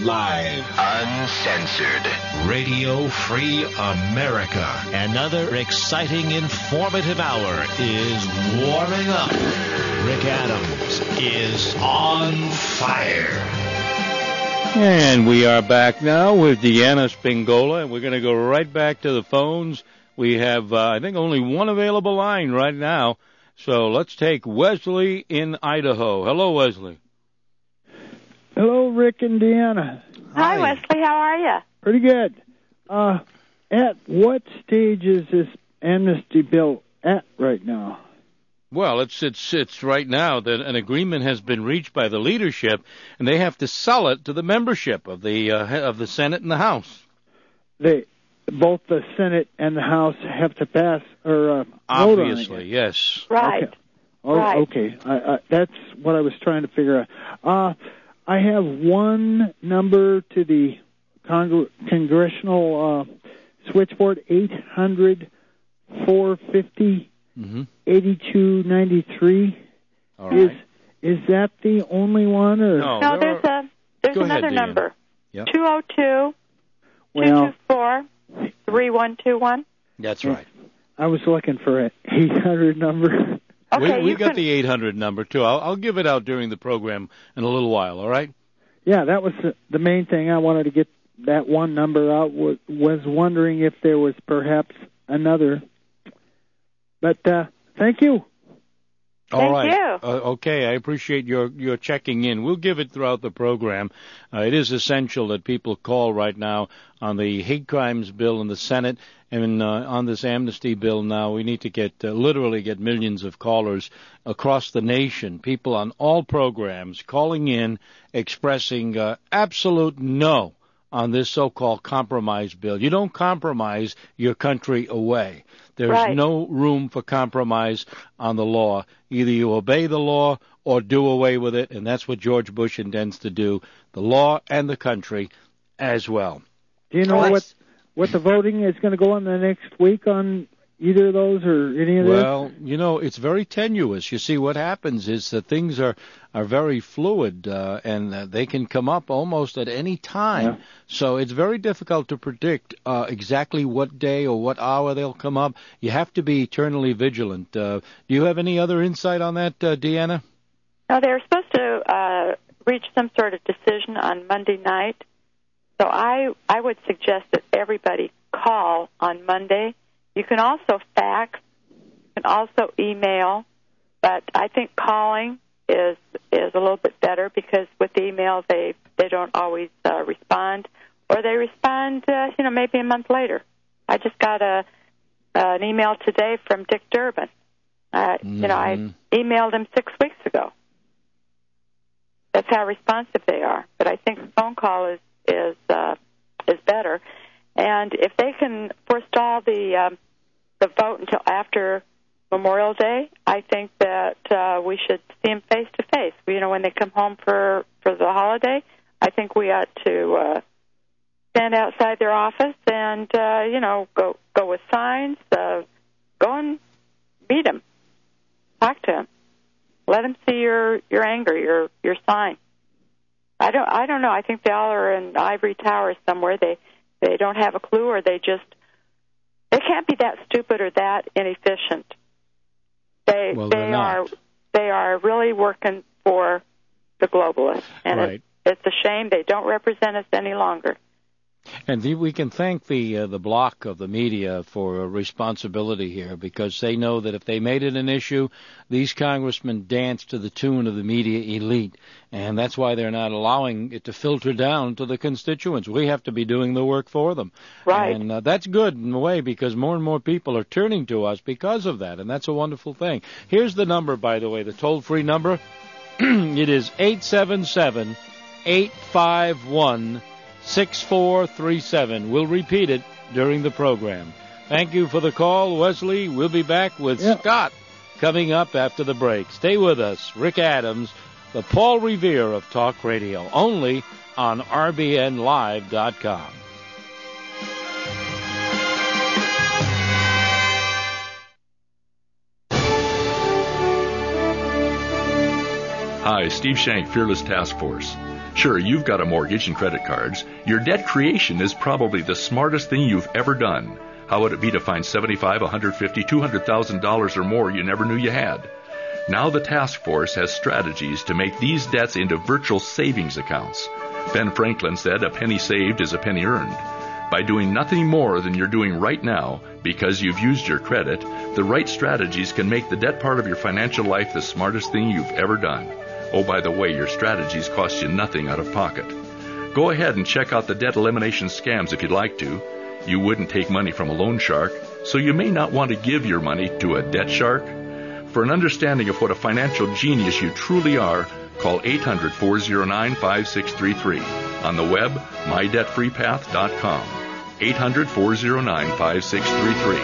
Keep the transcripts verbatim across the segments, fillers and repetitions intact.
Live. Uncensored. Radio Free America. Another exciting, informative hour is warming up. Rick Adams is on fire. And we are back now with Deanna Spingola, and we're going to go right back to the phones. We have, uh, I think, only one available line right now. So let's take Wesley in Idaho. Hello, Wesley. Hello, Rick and Deanna. Hi, Hi Wesley. How are you? Pretty good. Uh, at what stage is this amnesty bill at right now? Well, it's it's it's right now that an agreement has been reached by the leadership, and they have to sell it to the membership of the uh, of the Senate and the House. They both the Senate and the House have to pass or uh, obviously, vote on it. yes, right. Okay. Oh, right. okay. I, I, that's what I was trying to figure out. Uh, I have one number to the Congre- congressional uh, switchboard, eight hundred, four fifty, eighty-two ninety-three. All right. Is is that the only one? Or? No, no there there's are... a there's Go another ahead, number. Yep. two oh two, well, two two four, three one two one. That's right. I was looking for an eight hundred number. Okay, we we you got can... the eight hundred number, too. I'll, I'll give it out during the program in a little while, all right? Yeah, that was the, the main thing. I wanted to get that one number out. Was, was wondering if there was perhaps another. But uh, thank you. All Thank right. you. Uh, okay, I appreciate your, your checking in. We'll give it throughout the program. Uh, it is essential that people call right now on the hate crimes bill in the Senate and uh, on this amnesty bill now. We need to get uh, literally get millions of callers across the nation, people on all programs calling in, expressing uh, absolute no on this so-called compromise bill. You don't compromise your country away. There's right. no room for compromise on the law. Either you obey the law or do away with it, and that's what George Bush intends to do, the law and the country as well. Do you know Let's, what what the voting is going to go on the next week on either of those or any of this? Well, you know, it's very tenuous. You see, what happens is that things are, are very fluid, uh, and uh, they can come up almost at any time. Yeah. So it's very difficult to predict uh, exactly what day or what hour they'll come up. You have to be eternally vigilant. Uh, do you have any other insight on that, uh, Deanna? No, they were supposed to uh, reach some sort of decision on Monday night. So I I would suggest that everybody call on Monday. You can also fax, you can also email, but I think calling is is a little bit better because with the email they they don't always uh, respond, or they respond uh, you know maybe a month later. I just got a uh, an email today from Dick Durbin. Uh, mm-hmm. You know I emailed him six weeks ago. That's how responsive they are. But I think the phone call is is uh, is better. And if they can forestall the um, the vote until after Memorial Day, I think that uh, we should see them face to face. You know, when they come home for, for the holiday, I think we ought to uh, stand outside their office and uh, you know go go with signs, uh, go and meet them, talk to them, let them see your, your anger, your your sign. I don't I don't know. I think they all are in ivory towers somewhere. They They don't have a clue, or they just, they can't be that stupid or that inefficient. They well, they are they are really working for the globalists, and right. it's, it's a shame they don't represent us any longer. And the, we can thank the uh, the block of the media for uh, responsibility here, because they know that if they made it an issue, these congressmen dance to the tune of the media elite, and that's why they're not allowing it to filter down to the constituents. We have to be doing the work for them. Right. And uh, that's good in a way, because more and more people are turning to us because of that, and that's a wonderful thing. Here's the number, by the way, the toll-free number. It is eight seven seven, eight five one, six four three seven. We'll repeat it during the program. Thank you for the call, Wesley. We'll be back with yeah. Scott coming up after the break. Stay with us. Rick Adams, the Paul Revere of Talk Radio, only on R B N live dot com. Hi, Steve Shank, Fearless Task Force. Sure, you've got a mortgage and credit cards. Your debt creation is probably the smartest thing you've ever done. How would it be to find seventy-five, one hundred fifty, two hundred thousand dollars or more you never knew you had? Now the task force has strategies to make these debts into virtual savings accounts. Ben Franklin said, "A penny saved is a penny earned." By doing nothing more than you're doing right now, because you've used your credit, the right strategies can make the debt part of your financial life the smartest thing you've ever done. Oh, by the way, your strategies cost you nothing out of pocket. Go ahead and check out the debt elimination scams if you'd like to. You wouldn't take money from a loan shark, so you may not want to give your money to a debt shark. For an understanding of what a financial genius you truly are, call eight hundred, four oh nine, five six three three. On the web, my debt free path dot com. eight hundred, four oh nine, five six three three.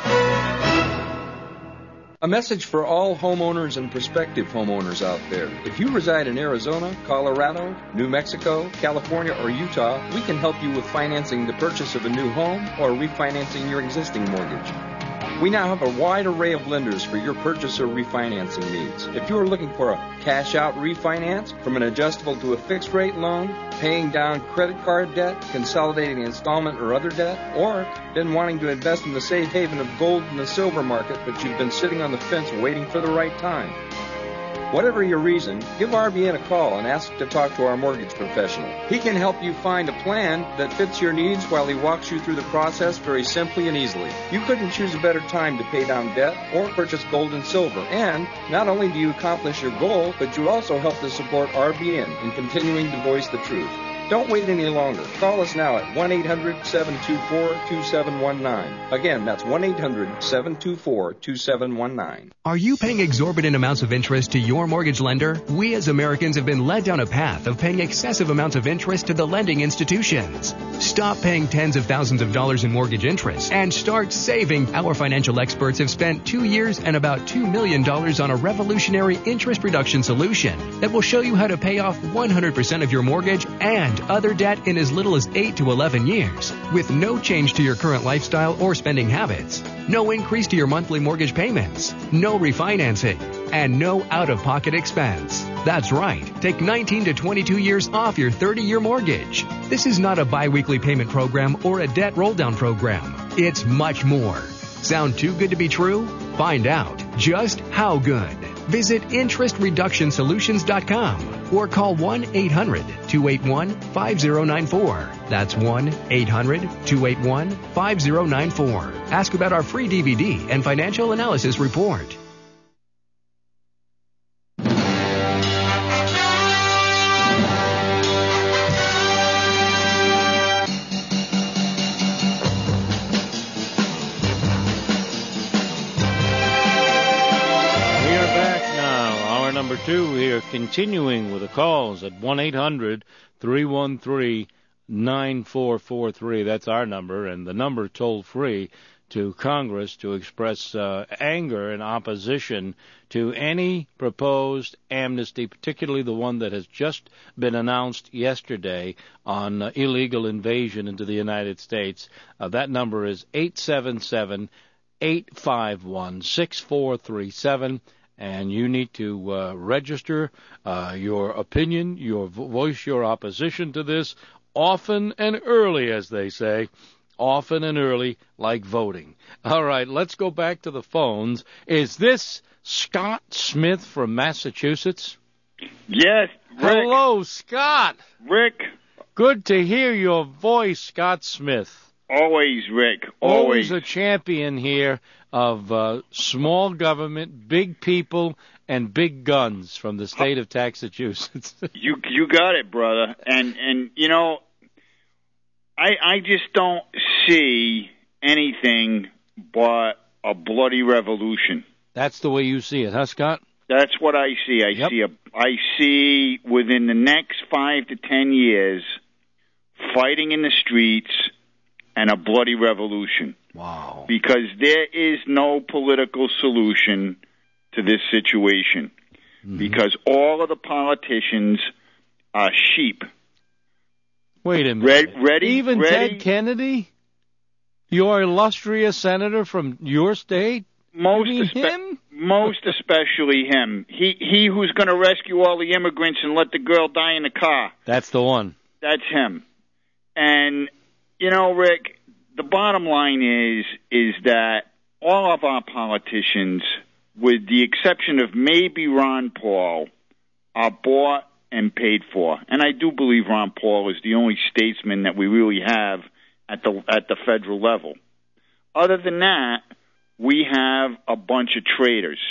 A message for all homeowners and prospective homeowners out there. If you reside in Arizona, Colorado, New Mexico, California, or Utah, we can help you with financing the purchase of a new home or refinancing your existing mortgage. We now have a wide array of lenders for your purchase or refinancing needs. If you are looking for a cash-out refinance, from an adjustable to a fixed-rate loan, paying down credit card debt, consolidating installment or other debt, or been wanting to invest in the safe haven of gold in the silver market, but you've been sitting on the fence waiting for the right time. Whatever your reason, give R B N a call and ask to talk to our mortgage professional. He can help you find a plan that fits your needs while he walks you through the process very simply and easily. You couldn't choose a better time to pay down debt or purchase gold and silver. And not only do you accomplish your goal, but you also help to support R B N in continuing to voice the truth. Don't wait any longer. Call us now at one eight hundred, seven two four, two seven one nine. Again, that's one eight hundred, seven two four, two seven one nine. Are you paying exorbitant amounts of interest to your mortgage lender? We as Americans have been led down a path of paying excessive amounts of interest to the lending institutions. Stop paying tens of thousands of dollars in mortgage interest and start saving. Our financial experts have spent two years and about two million dollars on a revolutionary interest reduction solution that will show you how to pay off one hundred percent of your mortgage and other debt in as little as eight to eleven years, with no change to your current lifestyle or spending habits, no increase to your monthly mortgage payments, no refinancing, and no out-of-pocket expense. That's right. Take nineteen to twenty-two years off your thirty-year mortgage. This is not a bi-weekly payment program or a debt roll-down program. It's much more. Sound too good to be true? Find out just how good. Visit interest reduction solutions dot com or call one eight hundred, two eight one, five oh nine four. That's one eight hundred, two eight one, five oh nine four. Ask about our free D V D and financial analysis report. Number two here, continuing with the calls at one eight hundred, three one three, nine four four three. That's our number, and the number toll free to Congress to express uh, anger and opposition to any proposed amnesty, particularly the one that has just been announced yesterday on uh, illegal invasion into the United States. Uh, that number is eight seven seven, eight five one, six four three seven. And you need to uh, register uh, your opinion, your voice, your opposition to this often and early, as they say, often and early, like voting. All right, let's go back to the phones. Is this Scott Smith from Massachusetts? Yes, Rick. Hello, Scott. Rick. Good to hear your voice, Scott Smith. Always, Rick. Always, Always a champion here of uh, small government, big people, and big guns from the state of Massachusetts. you you got it, brother. And and you know, I I just don't see anything but a bloody revolution. That's the way you see it, huh, Scott? That's what I see. I yep. see a I see within the next five to ten years, fighting in the streets and a bloody revolution. Wow. Because there is no political solution to this situation. Mm-hmm. Because all of the politicians are sheep. Wait a minute. Red, ready? Even ready? Ted Kennedy? Your illustrious senator from your state? Most, you mean espe- him? most especially him. He he who's going to rescue all the immigrants and let the girl die in the car. That's the one. That's him. And, you know, Rick, the bottom line is is that all of our politicians, with the exception of maybe Ron Paul, are bought and paid for. And I do believe Ron Paul is the only statesman that we really have at the at the federal level. Other than that, we have a bunch of traitors.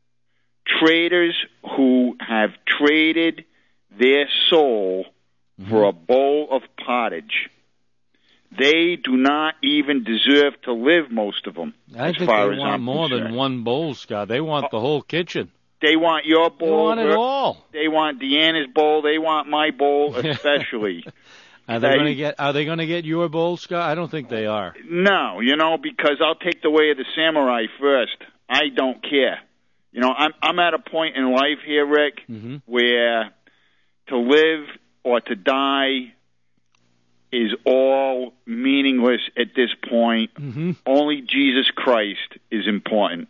Traitors who have traded their soul mm-hmm. for a bowl of pottage. They do not even deserve to live, most of them. I as think far they as want I'm more concerned. than one bowl, Scott. They want the whole kitchen. They want your bowl. They want it her, all. They want Deanna's bowl. They want my bowl, especially. Are they going to get? Are they going to get your bowl, Scott? I don't think they are. No, you know, because I'll take the way of the samurai first. I don't care. You know, I'm I'm at a point in life here, Rick, mm-hmm. where to live or to die is all meaningless at this point. Mm-hmm. Only Jesus Christ is important.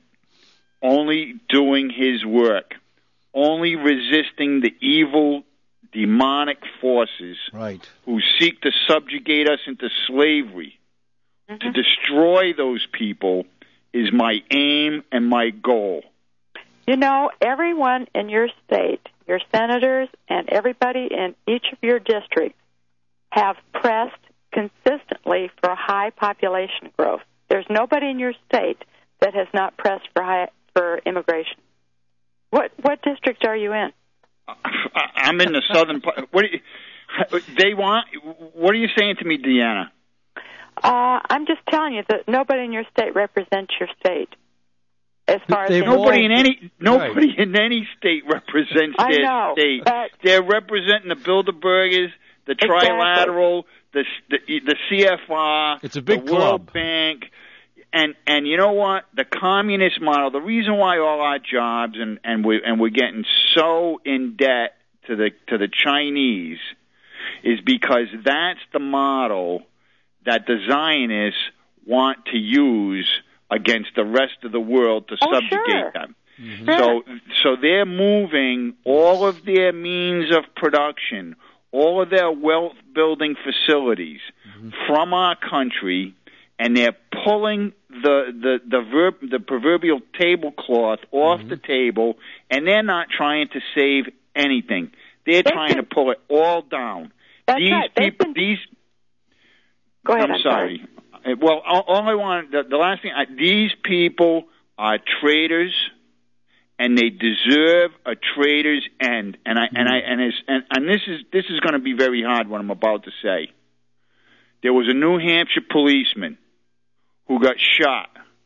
Only doing his work. Only resisting the evil, demonic forces right. who seek to subjugate us into slavery. Mm-hmm. To destroy those people is my aim and my goal. You know, everyone in your state, your senators, and everybody in each of your districts have pressed consistently for high population growth. There's nobody in your state that has not pressed for high, for immigration. What what district are you in? I'm in the southern part. What do you, they want? What are you saying to me, Deanna? Uh, I'm just telling you that nobody in your state represents your state. As far they, as nobody in any nobody right. in any state represents I their know, state. But they're representing the Bilderbergers, the Trilateral, exactly. the, the the C F R, it's a big the World club. Bank. And and you know what? The communist model. The reason why all our jobs and and we and we're getting so in debt to the to the Chinese is because that's the model that the Zionists want to use against the rest of the world to oh, subjugate sure. them. Mm-hmm. So so they're moving all of their means of production, all of their wealth building facilities mm-hmm. from our country. And they're pulling the the the, verb, the proverbial tablecloth off mm-hmm. the table, and they're not trying to save anything. They're they trying can, to pull it all down. That's these right. people, can, these. Go ahead. I'm, I'm sorry. sorry. Well, all, all I want the, the last thing. I, these people are traitors, and they deserve a traitor's end. And I mm-hmm. and I and it's, and and this is this is going to be very hard. What I'm about to say. There was a New Hampshire policeman who got shot.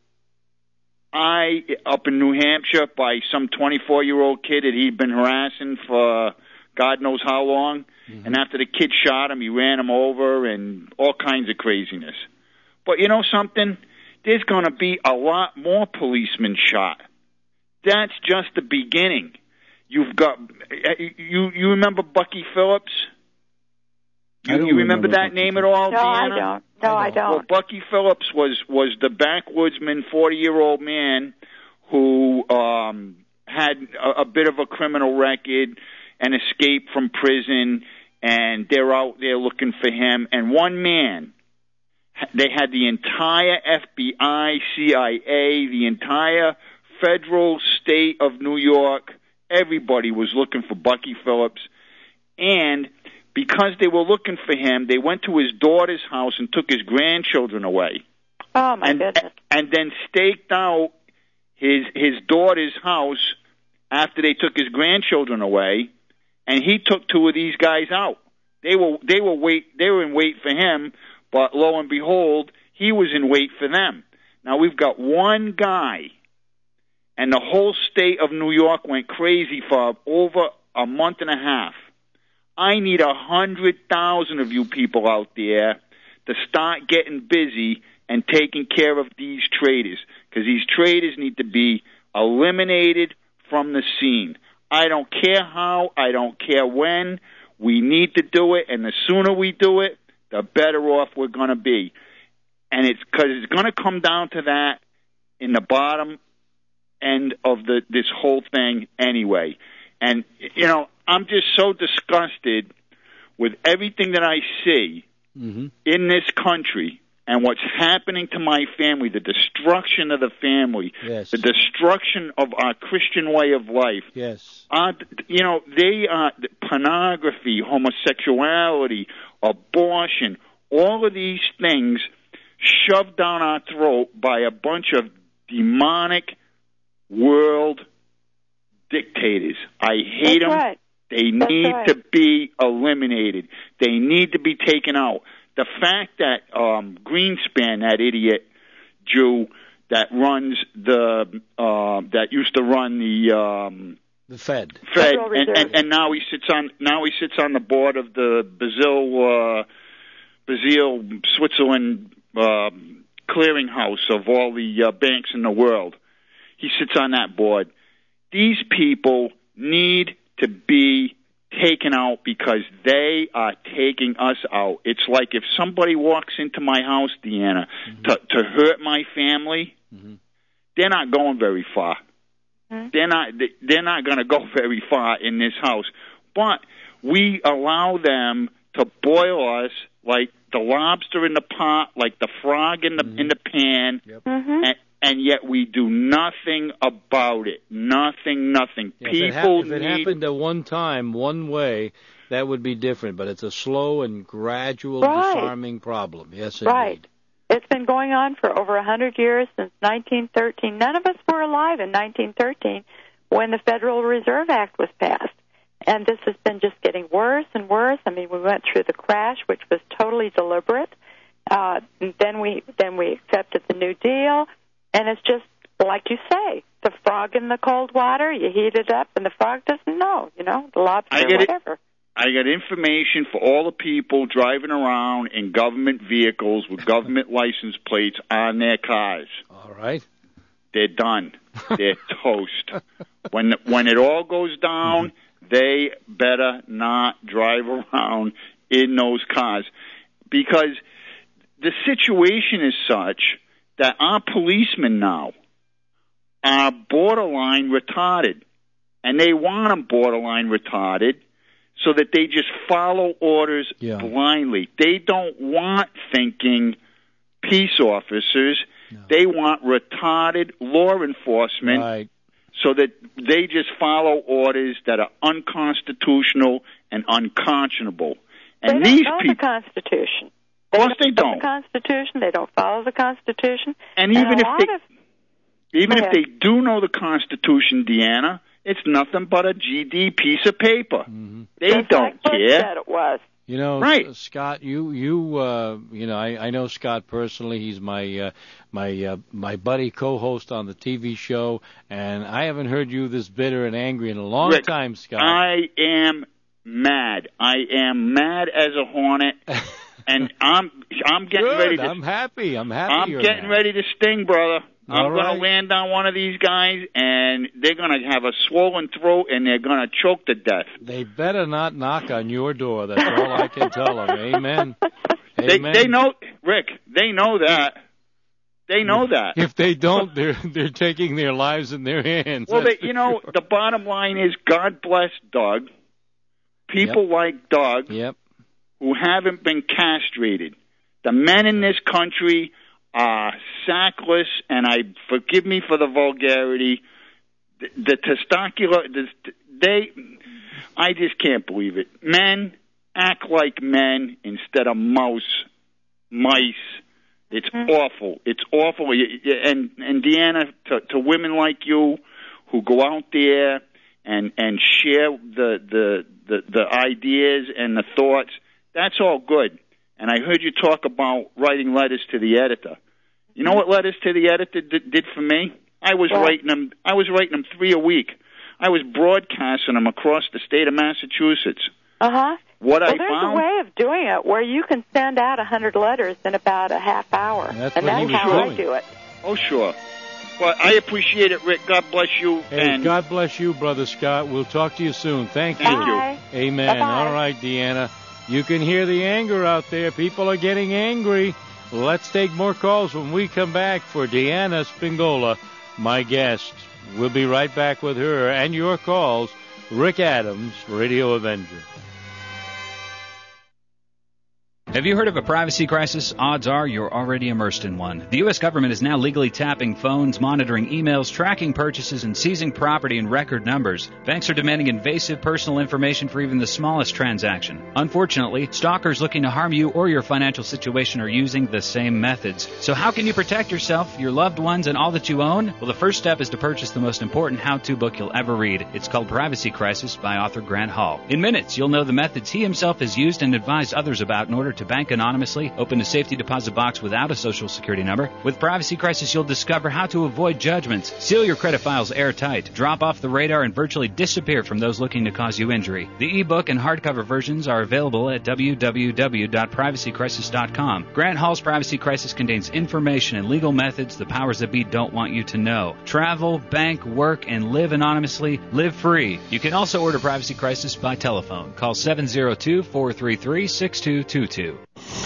I, up in New Hampshire, by some twenty-four-year-old kid that he'd been harassing for God knows how long. Mm-hmm. And after the kid shot him, he ran him over and all kinds of craziness. But you know something? There's going to be a lot more policemen shot. That's just the beginning. You've got, you, you remember Bucky Phillips? You, you remember, remember that Bucky name at all, no, Deanna? I don't. No, I don't. Well, Bucky Phillips was, was the backwoodsman, forty-year-old man who um, had a, a bit of a criminal record and escaped from prison, and they're out there looking for him. And one man, they had the entire F B I, C I A, the entire federal state of New York, everybody was looking for Bucky Phillips. And because they were looking for him, they went to his daughter's house and took his grandchildren away. Oh, my and, goodness. And then staked out his his daughter's house after they took his grandchildren away, and he took two of these guys out. They were they were wait they were in wait for him, but lo and behold, he was in wait for them. Now we've got one guy, and the whole state of New York went crazy for over a month and a half. I need a hundred thousand of you people out there to start getting busy and taking care of these traitors, because these traitors need to be eliminated from the scene. I don't care how, I don't care when. We need to do it, and the sooner we do it, the better off we're going to be. And it's because it's going to come down to that in the bottom end of the this whole thing anyway. And, you know, I'm just so disgusted with everything that I see mm-hmm. in this country and what's happening to my family, the destruction of the family, yes. the destruction of our Christian way of life. Yes. Uh, you know, they are uh, pornography, homosexuality, abortion, all of these things shoved down our throat by a bunch of demonic world dictators. I hate That's them. Right. They That's need right. to be eliminated. They need to be taken out. The fact that um, Greenspan, that idiot Jew that runs the uh, that used to run the um, the Fed, Fed, and, and, and now he sits on now he sits on the board of the Basel uh, Basel Switzerland uh, clearinghouse of all the uh, banks in the world. He sits on that board. These people need to be taken out because they are taking us out. It's like if somebody walks into my house, Deanna, mm-hmm. to, to hurt my family, mm-hmm. they're not going very far. Mm-hmm. They're not. They're not going to go very far in this house. But we allow them to boil us like the lobster in the pot, like the frog in the mm-hmm. in the pan, yep. mm-hmm. and, and yet we do nothing about it. Nothing, nothing. Yeah, People if it, ha- if it need... happened at one time, one way, that would be different. But it's a slow and gradual right. disarming problem. Yes, right. indeed. It's been going on for over a hundred years, since nineteen thirteen. None of us were alive in nineteen thirteen when the Federal Reserve Act was passed. And this has been just getting worse and worse. I mean, we went through the crash, which was totally deliberate. Uh, then we then we accepted the New Deal. And it's just, like you say, the frog in the cold water, you heat it up, and the frog doesn't know, you know, the lobster, I get whatever. It. I got information for all the people driving around in government vehicles with government license plates on their cars. All right. They're done. They're toast. When the, when it all goes down, they better not drive around in those cars. Because the situation is such that our policemen now are borderline retarded. And they want them borderline retarded so that they just follow orders yeah. blindly. They don't want thinking peace officers. No. They want retarded law enforcement right. so that they just follow orders that are unconstitutional and unconscionable. And they don't these know people, the Constitution. Of course they don't know don't. The Constitution. They don't follow the Constitution. And even and if they, of, even if they do know the Constitution, Deanna, it's nothing but a G D piece of paper. Mm-hmm. They Just don't like Bush care. said it was. You know, right. Scott, you you uh, you know, I, I know Scott personally. He's my uh, my uh, my buddy co-host on the T V show, and I haven't heard you this bitter and angry in a long Rick, time, Scott. I am mad. I am mad as a hornet, and I'm I'm getting Good. ready to. I'm happy. I'm happy. I'm you're getting mad. ready to sting, brother. All I'm going right. to land on one of these guys, and they're going to have a swollen throat, and they're going to choke to death. They better not knock on your door. That's all I can tell them. Amen. They, Amen. they know, Rick. They know that. They know that. If they don't, they're they're taking their lives in their hands. Well, That's they, you for know, sure. the bottom line is, God bless Doug. People Yep. like Doug Yep. who haven't been castrated. The men in this country are sackless, and I forgive me for the vulgarity. The, the testicular, the, they, I just can't believe it. Men act like men instead of mouse, mice. It's mm-hmm. awful. It's awful. And and Deanna, to, to women like you who go out there and and share the the, the the ideas and the thoughts, that's all good. And I heard you talk about writing letters to the editor. You know what letters to the editor did, did for me? I was yeah. writing them. I was writing them three a week. I was broadcasting them across the state of Massachusetts. Uh huh. What well, I there's found. a way of doing it where you can send out a hundred letters in about a half hour, That's and what that's he was how doing. I do it. Oh, sure. Well, I appreciate it, Rick. God bless you. Hey, and God bless you, Brother Scott. We'll talk to you soon. Thank you. Thank Bye. you. Amen. Bye-bye. All right, Deanna. You can hear the anger out there. People are getting angry. Let's take more calls when we come back for Deanna Spingola my guest. We'll be right back with her and your calls. Rick Adams, Radio Avenger. Have you heard of a privacy crisis? Odds are you're already immersed in one. The U S government is now legally tapping phones, monitoring emails, tracking purchases, and seizing property in record numbers. Banks are demanding invasive personal information for even the smallest transaction. Unfortunately, stalkers looking to harm you or your financial situation are using the same methods. So how can you protect yourself, your loved ones, and all that you own? Well, the first step is to purchase the most important how-to book you'll ever read. It's called Privacy Crisis by author Grant Hall. In minutes, you'll know the methods he himself has used and advised others about in order to bank anonymously, open a safety deposit box without a social security number. With Privacy Crisis, you'll discover how to avoid judgments, seal your credit files airtight, drop off the radar, and virtually disappear from those looking to cause you injury. The ebook and hardcover versions are available at w w w dot privacy crisis dot com. Grant Hall's Privacy Crisis contains information and legal methods the powers that be don't want you to know. Travel, bank, work, and live anonymously. Live free. You can also order Privacy Crisis by telephone. Call seven zero two, four three three, six two two two.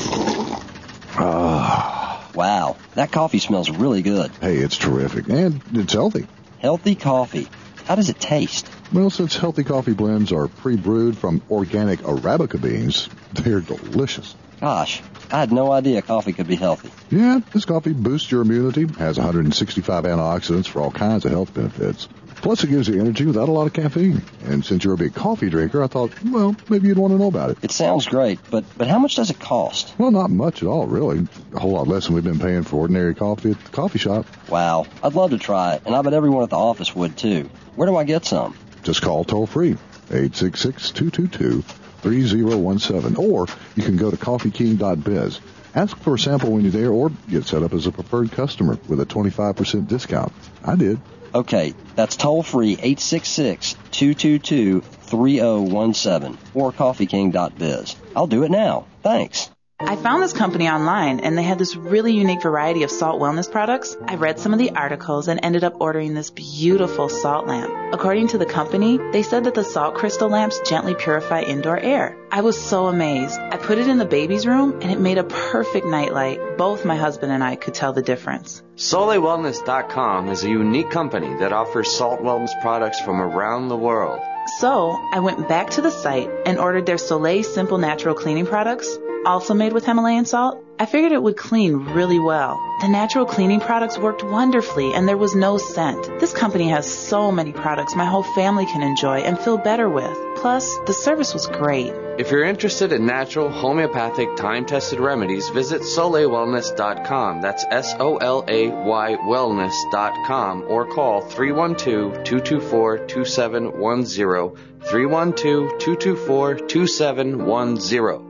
Ah. Wow, that coffee smells really good. Hey, it's terrific, and it's healthy. Healthy coffee. How does it taste? Well, since healthy coffee blends are pre-brewed from organic Arabica beans, they're delicious. Gosh, I had no idea coffee could be healthy. Yeah, this coffee boosts your immunity, has one hundred sixty-five antioxidants for all kinds of health benefits. Plus, it gives you energy without a lot of caffeine. And since you're a big coffee drinker, I thought, well, maybe you'd want to know about it. It sounds great, but but how much does it cost? Well, not much at all, really. A whole lot less than we've been paying for ordinary coffee at the coffee shop. Wow, I'd love to try it, and I bet everyone at the office would, too. Where do I get some? Just call toll-free, eight six six, two two two, three zero one seven, or you can go to coffee king dot biz. Ask for a sample when you're there, or get set up as a preferred customer with a twenty-five percent discount. I did. Okay, that's toll-free, eight six six, two two two, three zero one seven, or coffee king dot biz. I'll do it now. Thanks. I found this company online, and they had this really unique variety of salt wellness products. I read some of the articles and ended up ordering this beautiful salt lamp. According to the company, they said that the salt crystal lamps gently purify indoor air. I was so amazed. I put it in the baby's room, and it made a perfect nightlight. Both my husband and I could tell the difference. Soleil Wellness dot com is a unique company that offers salt wellness products from around the world. So, I went back to the site and ordered their Soleil Simple Natural Cleaning products, also made with Himalayan salt. I figured it would clean really well. The natural cleaning products worked wonderfully, and there was no scent. This company has so many products my whole family can enjoy and feel better with. Plus, the service was great. If you're interested in natural, homeopathic, time-tested remedies, visit Soleil Wellness dot com. That's S O L A Y wellness dot com, or call three one two, two two four, two seven one zero, three one two, two two four, two seven one zero.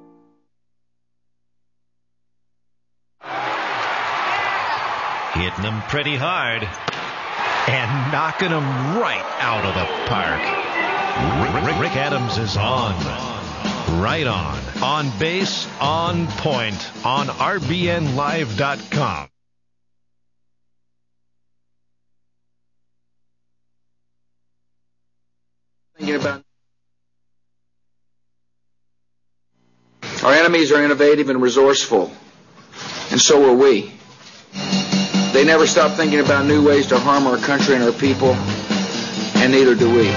Hitting them pretty hard and knocking them right out of the park. Rick, Rick Adams is on. Right on. On base, on point, on R B N live dot com. Thinking about our enemies are innovative and resourceful, and so are we. They never stop thinking about new ways to harm our country and our people, and neither do we.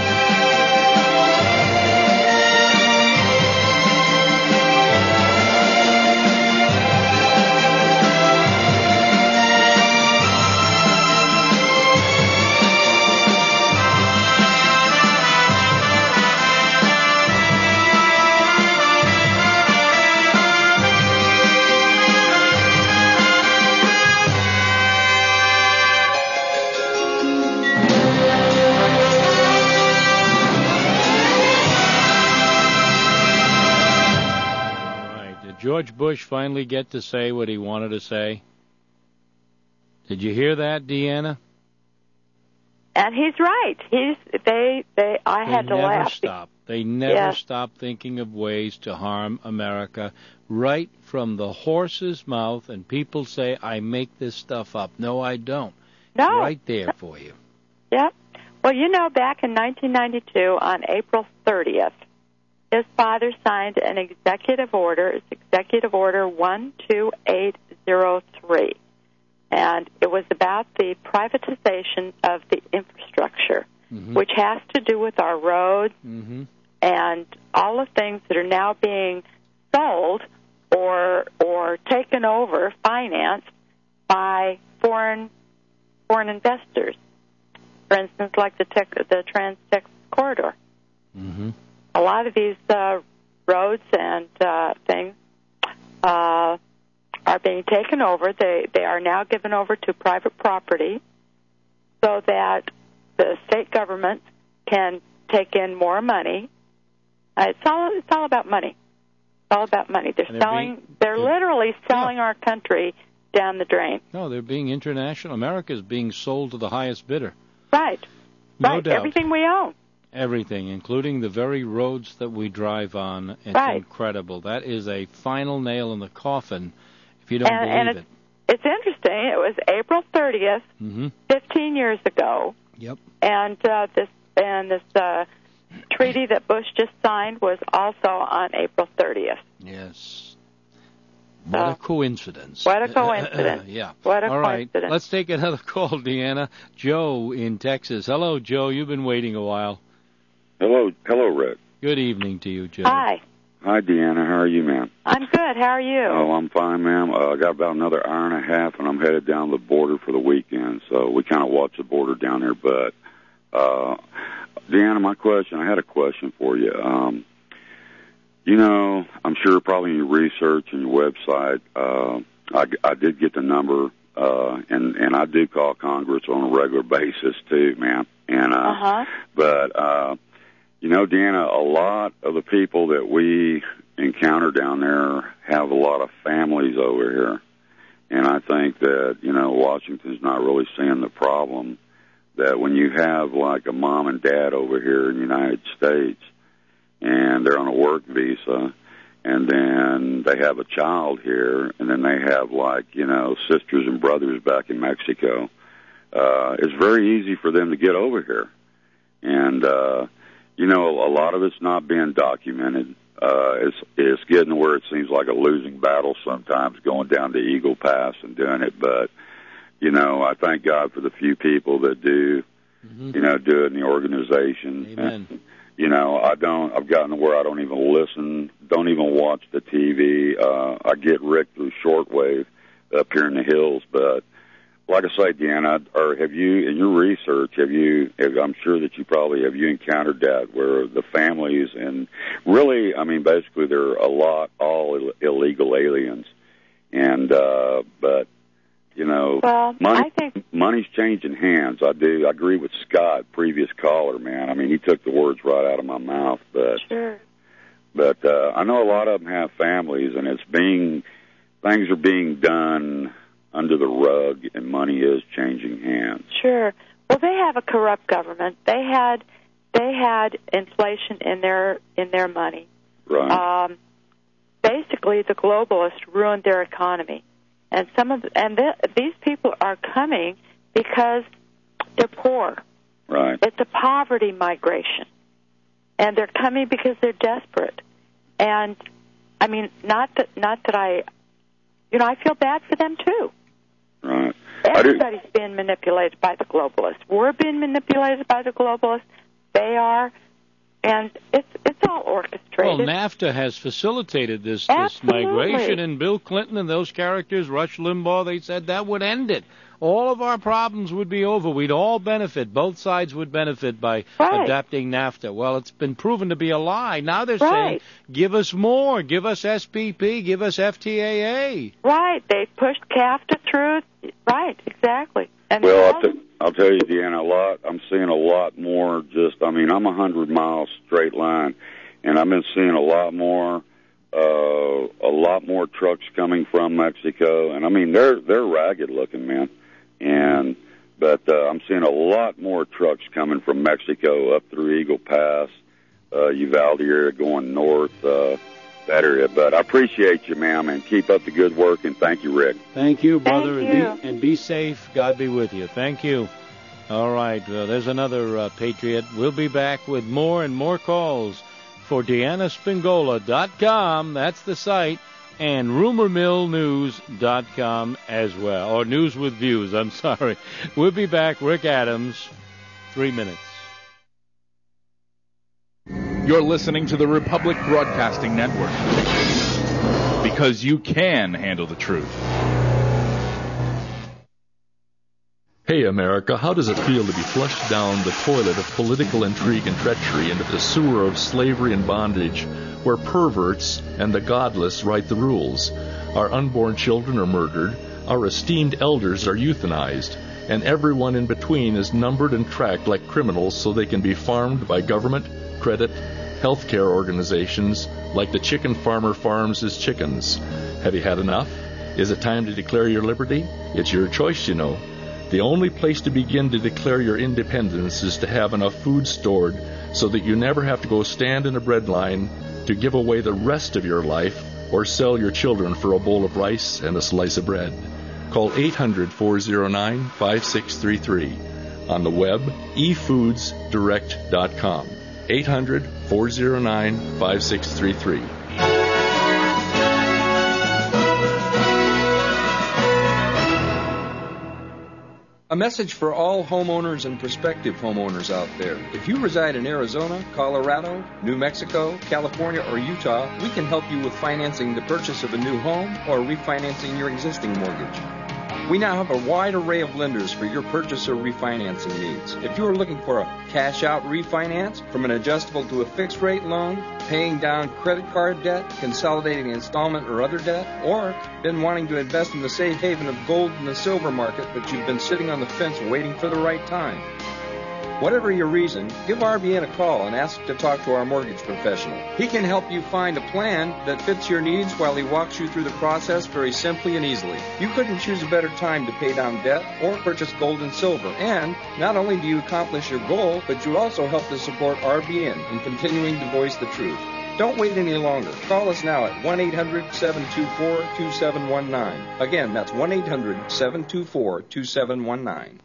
George Bush finally get to say what he wanted to say? Did you hear that, Deanna? And he's right. He's they they. I they had to never laugh. Stop. They never yeah. stop thinking of ways to harm America, right from the horse's mouth. And people say, "I make this stuff up." No, I don't. No, it's right there for you. Yeah. Well, you know, back in nineteen ninety-two, on April thirtieth, his father signed an executive order. It's Executive Order one two eight zero three. And it it was about the privatization of the infrastructure, mm-hmm. which has to do with our roads mm-hmm. and all the things that are now being sold or or taken over, financed by foreign foreign investors. For instance, like the tech, the Trans-Texas Corridor. Mm-hmm. A lot of these uh, roads and uh, things uh, are being taken over. They they are now given over to private property, so that the state government can take in more money. Uh, it's all it's all about money. It's all about money. They're, they're selling. Being, they're, they're literally selling yeah. our country down the drain. No, they're being international. America is being sold to the highest bidder. Right. No right. doubt. Everything we own. Everything, including the very roads that we drive on. It's right. incredible. That is a final nail in the coffin, if you don't and, believe and it. It's, it's interesting. It was April thirtieth, mm-hmm. fifteen years ago. Yep. And uh, this and this uh, treaty that Bush just signed was also on April thirtieth. Yes. What uh, a coincidence. What a coincidence. yeah. What a All right. coincidence. Let's take another call, Deanna. Joe in Texas. Hello, Joe. You've been waiting a while. Hello, hello, Rick. Good evening to you, Joe. Hi. Hi, Deanna. How are you, ma'am? I'm good. How are you? Oh, I'm fine, ma'am. Uh, I got about another hour and a half, and I'm headed down the border for the weekend. So we kind of watch the border down there. But, uh, Deanna, my question, I had a question for you. Um, you know, I'm sure probably in your research and your website, uh, I, I did get the number, uh, and, and I do call Congress on a regular basis, too, ma'am. And, uh, uh-huh. But, uh, you know, Deanna, a lot of the people that we encounter down there have a lot of families over here. And I think that, you know, Washington's not really seeing the problem that when you have like a mom and dad over here in the United States and they're on a work visa and then they have a child here and then they have like, you know, sisters and brothers back in Mexico, uh, it's very easy for them to get over here. And, uh, you know, a lot of it's not being documented. Uh, it's, it's getting to where it seems like a losing battle sometimes going down to Eagle Pass and doing it. But, you know, I thank God for the few people that do, mm-hmm. you know, do it in the organization. Amen. And, you know, I don't, I've gotten to where I don't even listen, don't even watch the T V. Uh, I get Rick through shortwave up here in the hills, but like I say, Deanna, or have you, in your research, have you, have, I'm sure that you probably, have you encountered that where the families, and really, I mean, basically they're a lot, all Ill- illegal aliens. And, uh, but, you know, well, money, I think money's changing hands. I do. I agree with Scott, previous caller, man. I mean, he took the words right out of my mouth, but, sure. but, uh, I know a lot of them have families, and it's being, things are being done under the rug, and money is changing hands. Sure. Well, they have a corrupt government. They had they had inflation in their in their money. Right. Um, basically, the globalists ruined their economy, and some of the, and the, these people are coming because they're poor. Right. It's a poverty migration, and they're coming because they're desperate. And I mean, not that not that I, you know, I feel bad for them too. Right. Everybody's being manipulated by the globalists. We're being manipulated by the globalists. They are, and it's it's all orchestrated. Well, NAFTA has facilitated this, this Absolutely. migration, and Bill Clinton and those characters, Rush Limbaugh, they said that would end it. All of our problems would be over. We'd all benefit. Both sides would benefit by right. adapting NAFTA. Well, it's been proven to be a lie. Now they're right. saying, give us more. Give us S P P. Give us F T A A. Right. They pushed CAFTA through. Right. Exactly. And well, I'll, t- I'll tell you, Deanna, a lot. I'm seeing a lot more just, I mean, I'm a hundred miles straight line, and I've been seeing a lot more, uh, a lot more trucks coming from Mexico. And, I mean, they're they're ragged looking, man. And but uh, I'm seeing a lot more trucks coming from Mexico up through Eagle Pass, uh, Uvalde area going north, uh, that area. But I appreciate you, ma'am, and keep up the good work, and thank you, Rick. Thank you, brother, Thank you. And, be, and be safe. God be with you. Thank you. All right, uh, there's another uh, Patriot. We'll be back with more and more calls for Deanna Spingola dot com. That's the site. and rumor mill news dot com as well. Or News with Views, I'm sorry. We'll be back. Rick Adams, three minutes. You're listening to the Republic Broadcasting Network. Because you can handle the truth. Hey, America, how does it feel to be flushed down the toilet of political intrigue and treachery into the sewer of slavery and bondage, where perverts and the godless write the rules? Our unborn children are murdered, our esteemed elders are euthanized, and everyone in between is numbered and tracked like criminals so they can be farmed by government, credit, healthcare organizations like the chicken farmer farms his chickens. Have you had enough? Is it time to declare your liberty? It's your choice, you know. The only place to begin to declare your independence is to have enough food stored so that you never have to go stand in a bread line to give away the rest of your life or sell your children for a bowl of rice and a slice of bread. Call eight hundred, four oh nine, five six three three. On the web, e foods direct dot com. eight hundred, four oh nine, five six three three. A message for all homeowners and prospective homeowners out there. If you reside in Arizona, Colorado, New Mexico, California, or Utah, we can help you with financing the purchase of a new home or refinancing your existing mortgage. We now have a wide array of lenders for your purchase or refinancing needs. If you are looking for a cash-out refinance, from an adjustable to a fixed-rate loan, paying down credit card debt, consolidating installment or other debt, or been wanting to invest in the safe haven of gold and the silver market, but you've been sitting on the fence waiting for the right time. Whatever your reason, give R B N a call and ask to talk to our mortgage professional. He can help you find a plan that fits your needs while he walks you through the process very simply and easily. You couldn't choose a better time to pay down debt or purchase gold and silver. And not only do you accomplish your goal, but you also help to support R B N in continuing to voice the truth. Don't wait any longer. Call us now at one eight hundred, seven two four, two seven one nine. Again, that's one eight hundred, seven two four, two seven one nine.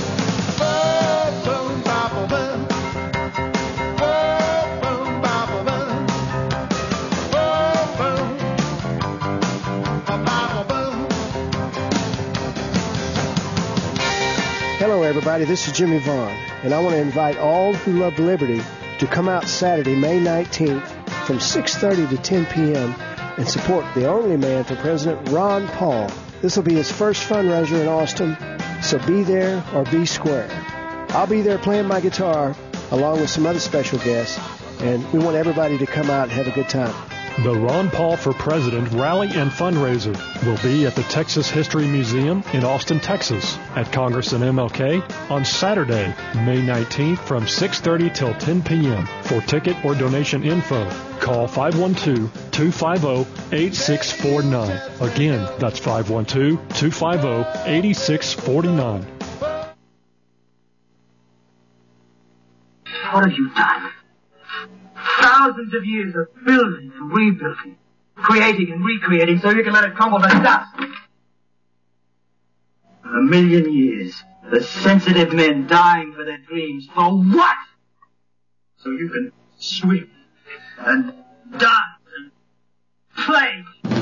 Hello, everybody. This is Jimmy Vaughn, and I want to invite all who love liberty to come out Saturday, May nineteenth, from six thirty to ten p.m. and support the only man for President, Ron Paul. This will be his first fundraiser in Austin, so be there or be square. I'll be there playing my guitar along with some other special guests, and we want everybody to come out and have a good time. The Ron Paul for President Rally and Fundraiser will be at the Texas History Museum in Austin, Texas, at Congress and M L K on Saturday, May nineteenth from six thirty till ten p.m. For ticket or donation info, call five one two, two five zero, eight six four nine. Again, that's five one two, two five zero, eight six four nine. What have you done? Thousands of years of building and rebuilding, creating and recreating so you can let it crumble to dust. A million years, the sensitive men dying for their dreams. For what? So you can swim and dance and play.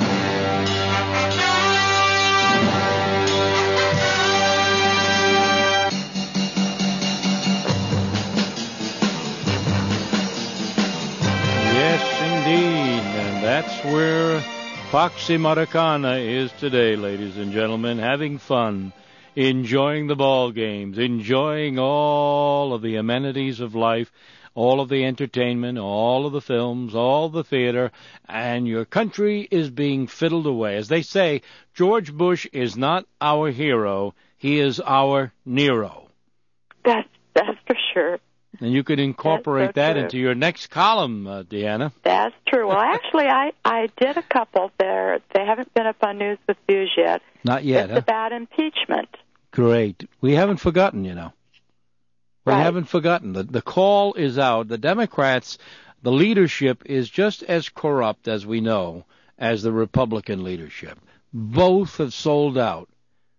Yes, indeed. And that's where Foxy Maracana is today, ladies and gentlemen, having fun, enjoying the ball games, enjoying all of the amenities of life, all of the entertainment, all of the films, all the theater, and your country is being fiddled away. As they say, George Bush is not our hero, he is our Nero. That's, that's for sure. And you could incorporate so that true. into your next column, uh, Deanna. That's true. Well, actually, I, I did a couple there. They haven't been up on News with Views yet. Not yet, It's huh? about impeachment. Great. We haven't forgotten, you know. We right. haven't forgotten. The, the call is out. The Democrats, the leadership is just as corrupt, as we know, as the Republican leadership. Both have sold out.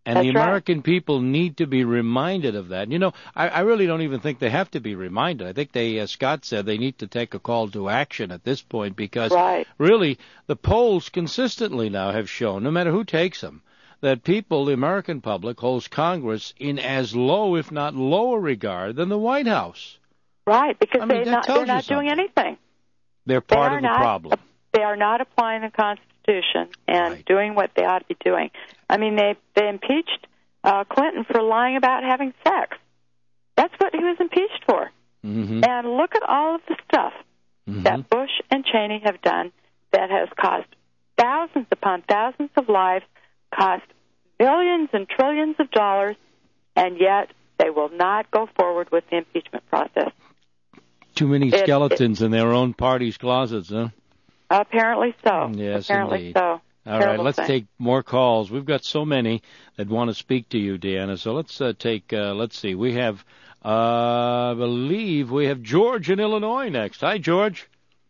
And That's the right. American people need to be reminded of that. You know, I, I really don't even think they have to be reminded. I think they, as Scott said, they need to take a call to action at this point because right. really the polls consistently now have shown, no matter who takes them, that people, the American public, holds Congress in as low, if not lower regard than the White House. Right, because I mean, they not, they're not doing anything. They're part they of the not, problem. They are not applying the Constitution and right. doing what they ought to be doing. I mean, they they impeached uh, Clinton for lying about having sex. That's what he was impeached for. Mm-hmm. And look at all of the stuff mm-hmm. that Bush and Cheney have done that has cost thousands upon thousands of lives, cost billions and trillions of dollars, and yet they will not go forward with the impeachment process. Too many It- skeletons in their own party's closets, huh? Apparently so. Yes, Apparently indeed. so. All Terrible right, let's thing. take more calls. We've got so many that want to speak to you, Deanna. So let's uh, take, uh, let's see. We have, uh, I believe we have George in Illinois next. Hi, George.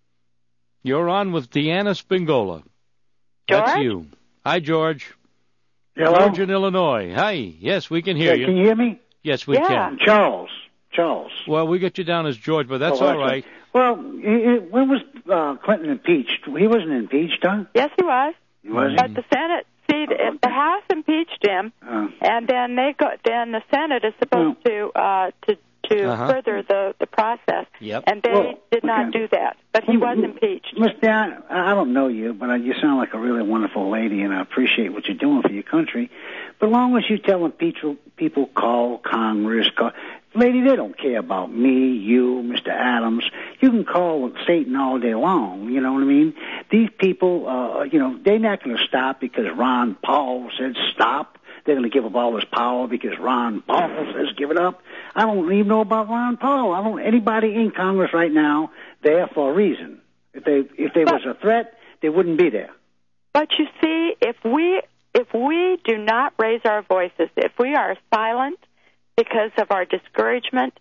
You're on with Deanna Spingola. That's George? you. Hi, George. Hello? George in Illinois. Hi. Yes, we can hear Yeah, you. can you hear me? Yes, we Yeah. can. Charles. Charles. Well, we got you down as George, but that's Oh, all right. Well, he, he, when was uh, Clinton impeached? He wasn't impeached, huh? Yes, he was. He was. But the Senate, see, the, the House impeached him, Uh, and then they go. Then the Senate is supposed to uh, to to Uh-huh. further the the process, Yep. and they Well, did not okay. do that. But he was impeached. Miss Dan, I I don't know you, but you sound like a really wonderful lady, and I appreciate what you're doing for your country. But as long as you telling people, people call Congress, call, lady, they don't care about me, you, Mister Adams. You can call Satan all day long. You know what I mean? These people, uh, you know, they're not going to stop because Ron Paul said stop. They're going to give up all this power because Ron Paul says give it up. I don't even know about Ron Paul. I don't. Anybody in Congress right now there for a reason. If they if there was a threat, they wouldn't be there. But you see, if we if we do not raise our voices, if we are silent because of our discouragement,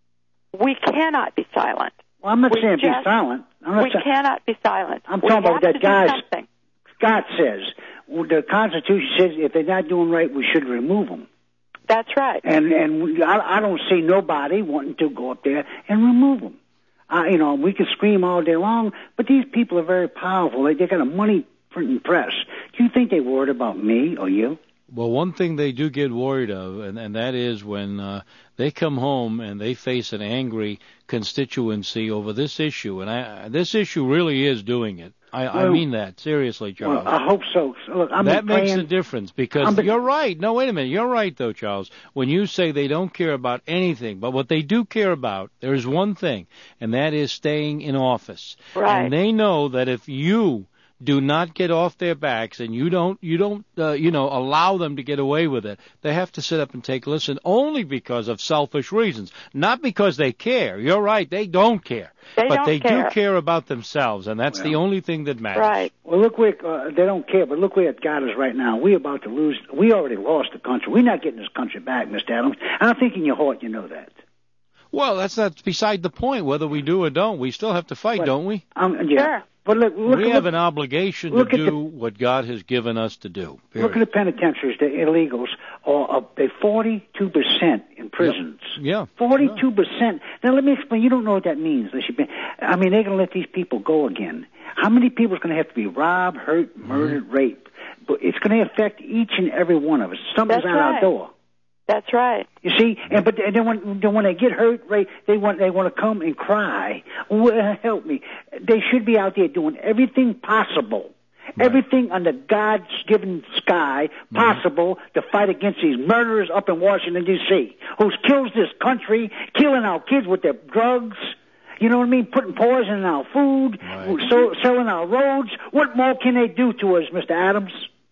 we cannot be silent. Well, I'm not We saying be just- silent. I'm not we saying, cannot be silent. I'm we talking have about that to do guy. something. Scott says well, the Constitution says if they're not doing right, we should remove them. That's right. And and we, I, I don't see nobody wanting to go up there and remove them. Uh, you know, we can scream all day long, but these people are very powerful. They, they got a money printing press. Do you think they worried about me or you? Well, one thing they do get worried of, and, and that is when uh, they come home and they face an angry constituency over this issue. And I, this issue really is doing it. I, I Well, mean that, seriously, Charles. Well, I hope so. So, Look, I'm that makes praying, a difference because I'm been- you're right. No, wait a minute. You're right, though, Charles. When you say they don't care about anything, but what they do care about, there is one thing, and that is staying in office. Right. And they know that if you do not get off their backs and you don't, you don't, uh, you know, allow them to get away with it, they have to sit up and take a listen only because of selfish reasons, not because they care. You're right. They don't care. They but don't they care. do care about themselves, and that's the only thing that matters. Well, look where uh, they don't care, but look where it got us right now. We're about to lose. We already lost the country. We're not getting this country back, Mister Adams. And I think in your heart you know that. Well, that's not beside the point, whether we do or don't. We still have to fight, Well, don't we? Um, yeah. Sure. But look, look, we look, have an obligation to look at do the- what God has given us to do. look at the penitentiaries. The illegals are uh, they forty-two percent in prisons. Yeah. Forty-two percent. Now let me explain. You don't know what that means. Unless you've been, I mean, they're going to let these people go again. How many people is going to have to be robbed, hurt, murdered, Mm-hmm. raped? But it's going to affect each and every one of us. Something's That's out right. our door. That's right. You see, and but and then when then when they get hurt, right, they want they want to come and cry. Well, help me. They should be out there doing everything possible, everything under God's given sky possible to fight against these murderers up in Washington D C who kills this country, killing our kids with their drugs. You know what I mean? Putting poison in our food, so, selling our roads. What more can they do to us, Mister Adams?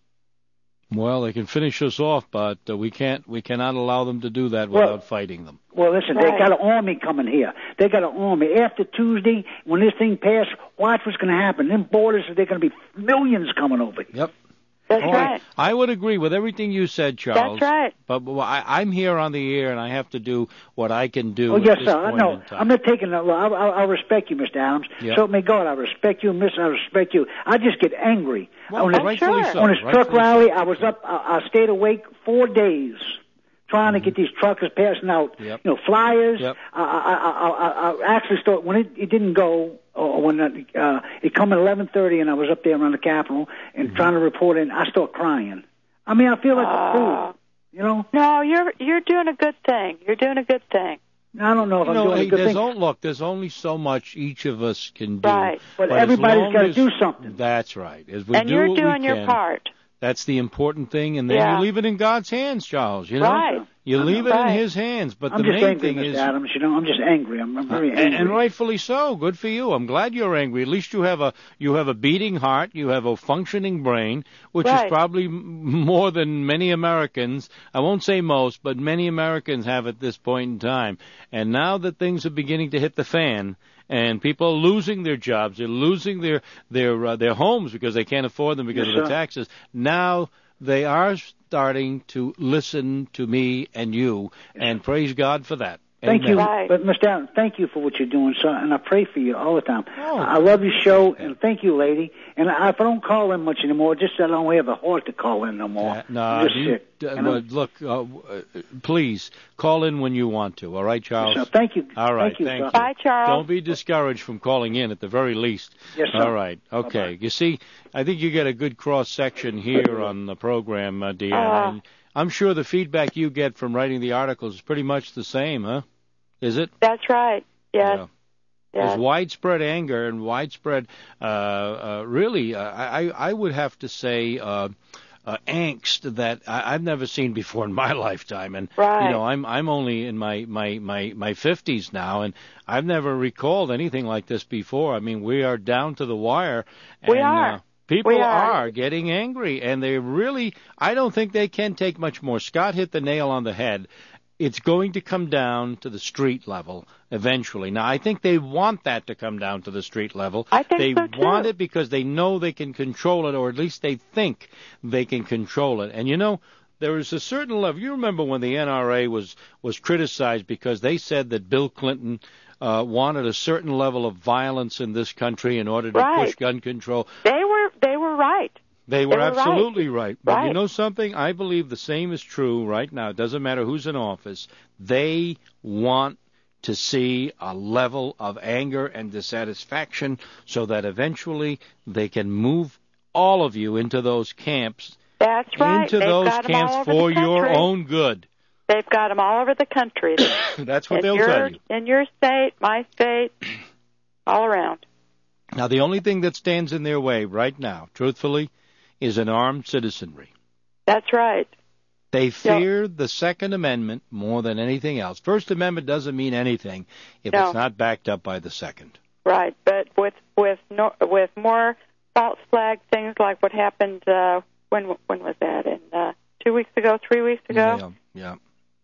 Well, they can finish us off, but uh, we can't. We cannot allow them to do that without Well- fighting them. Well, listen, they got an army coming here. They got an army. After Tuesday, when this thing passes, watch what's going to happen. Them borders, they're going to be millions coming over here. Yep. That's Oh, right. I would agree with everything you said, Charles. That's right. But, but I, I'm here on the air, and I have to do what I can do. Oh, at yes, this sir. I point know. in time. I'm not taking that. I, I, I respect you, Mister Adams. Yep. So help me God, I respect you, Miss. I respect you. I just get angry. Well, on this, rightfully so, on this truck rightfully rally, I was up. I, I stayed awake four days trying to get these truckers passing out, Yep. you know, flyers. Yep. I, I, I, I, I actually started when it, it didn't go. Or when uh, it come at eleven thirty, and I was up there around the Capitol and Mm-hmm. trying to report in, I start crying. I mean, I feel like a fool. You know? No, you're you're doing a good thing. You're doing a good thing. I don't know if You I'm know, doing hey, a good there's thing. on- look, there's only so much each of us can do. Right. But as everybody's long gotta as- do something. That's right. As we And do you're what we doing your can, part. That's the important thing, and then Yeah. you leave it in God's hands, Charles. You know, Right. you leave it Right. in His hands. But I'm the just main angry, thing Mister is, Adams. You know, I'm just angry. I'm, I'm very and, angry. and rightfully so. Good for you. I'm glad you're angry. At least you have a you have a beating heart. You have a functioning brain, which Right. is probably m- more than many Americans. I won't say most, but many Americans have at this point in time. And now that things are beginning to hit the fan, and people are losing their jobs, they're losing their their uh, their homes because they can't afford them because Yes, of the sir. taxes. Now they are starting to listen to me and you, and praise God for that. Thank Amen. you, Right. but Mister Adams, thank you for what you're doing, sir, and I pray for you all the time. Oh. I love your show, and thank you, lady. And I, if I don't call in much anymore, just that I don't have the heart to call in no more. Uh, no, I'm just you- sick. uh, And well, I'm- look, uh, uh, please call in when you want to. All right, Charles. Yes, sir. Thank you. All right, Thank you, sir. Bye, Charles. Don't be discouraged from calling in at the very least. Yes, sir. All right. Okay. Bye-bye. You see, I think you get a good cross section here on the program, uh, Deanna. Uh. and I'm sure the feedback you get from writing the articles is pretty much the same, huh? Is it? That's right. Yes. Yeah. Yes. There's widespread anger and widespread, uh, uh, really, uh, I, I would have to say, uh, uh, angst that I, I've never seen before in my lifetime. And Right. you know, I'm I'm only in my my my my fifties now, and I've never recalled anything like this before. I mean, we are down to the wire. And, We are. Uh, People We are. are getting angry, and they really, I don't think they can take much more. Scott hit the nail on the head. It's going to come down to the street level eventually. Now, I think they want that to come down to the street level. I think they so, too. want it because they know they can control it, or at least they think they can control it. And you know, there is a certain level. You remember when the N R A was was criticized because they said that Bill Clinton uh, wanted a certain level of violence in this country in order to Right. push gun control. They were they were right. They were They were absolutely right. But you Right. know something? I believe the same is true right now. It doesn't matter who's in office. They want to see a level of anger and dissatisfaction so that eventually they can move all of you into those camps, That's right. into They've those got 'em all camps over for the your country. own good. They've got them all over the country. That's what in they'll your, tell you. In your state, my state, all around. Now, the only thing that stands in their way right now, truthfully, is an armed citizenry. That's right. They fear the Second Amendment more than anything else. First Amendment doesn't mean anything if No. it's not backed up by the Second. Right, but with with no, with more false flag things like what happened uh, when when was that? In uh, two weeks ago, three weeks ago. Yeah, yeah.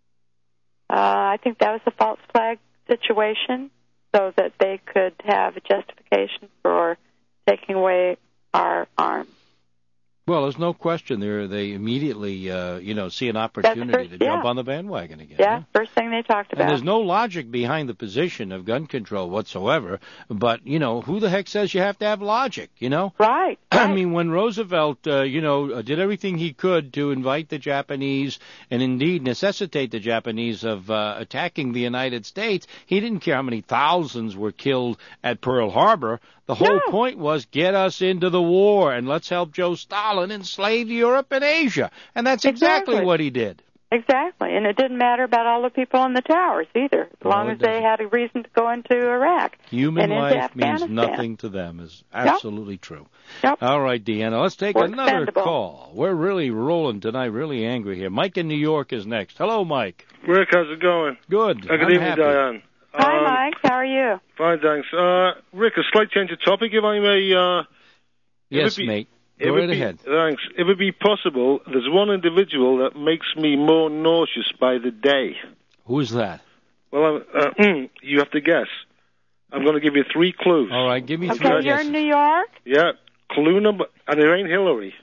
Uh, I think that was a false flag situation, so that they could have a justification for taking away our arms. Well, there's no question. They they immediately, uh, you know, see an opportunity first- to jump yeah. on the bandwagon again. Yeah, first thing they talked And about. there's no logic behind the position of gun control whatsoever. But, you know, who the heck says you have to have logic, you know? Right. I mean, when Roosevelt, uh, you know, uh, did everything he could to invite the Japanese and indeed necessitate the Japanese of uh, attacking the United States, he didn't care how many thousands were killed at Pearl Harbor. The whole point was get us into the war and let's help Joe Stalin enslave Europe and Asia. And that's exactly, Exactly. what he did. Exactly, and it didn't matter about all the people in the towers either, as long it as they had a reason to go into Iraq. Human and into life means Afghanistan. nothing to them is absolutely true. Yep. All right, Deanna, let's take We're another expendable. call. We're really rolling tonight, really angry here. Mike in New York is next. Hello, Mike. Rick, how's it going? Good. Uh, good I'm evening, happy. Diane. Hi, Um, Mike. How are you? Fine, thanks. Uh, Rick, a slight change of topic, if I may. Uh, if Yes, it be- mate. if Go it right be- ahead. Thanks. If it be possible, there's one individual that makes me more nauseous by the day. Who is that? Well, uh, you have to guess. I'm going to give you three clues. All right, give me Okay, three you're guesses. in New York? Yeah, clue number, and it ain't Hillary.